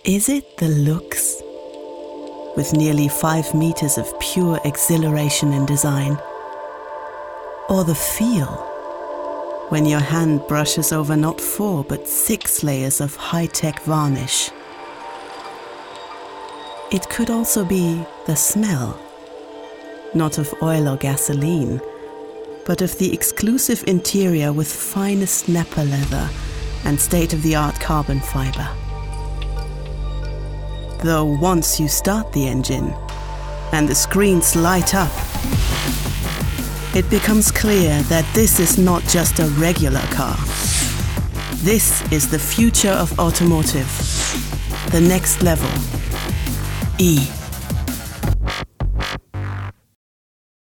Is it the looks? With nearly 5 meters of pure exhilaration in design? Or the feel, when your hand brushes over not 4 but 6 layers of high-tech varnish? It could also be the smell, not of oil or gasoline, but of the exclusive interior with finest Nappa leather and state-of-the-art carbon fiber. Though once you start the engine and the screens light up, it becomes clear that this is not just a regular car. This is the future of automotive, the next level, E.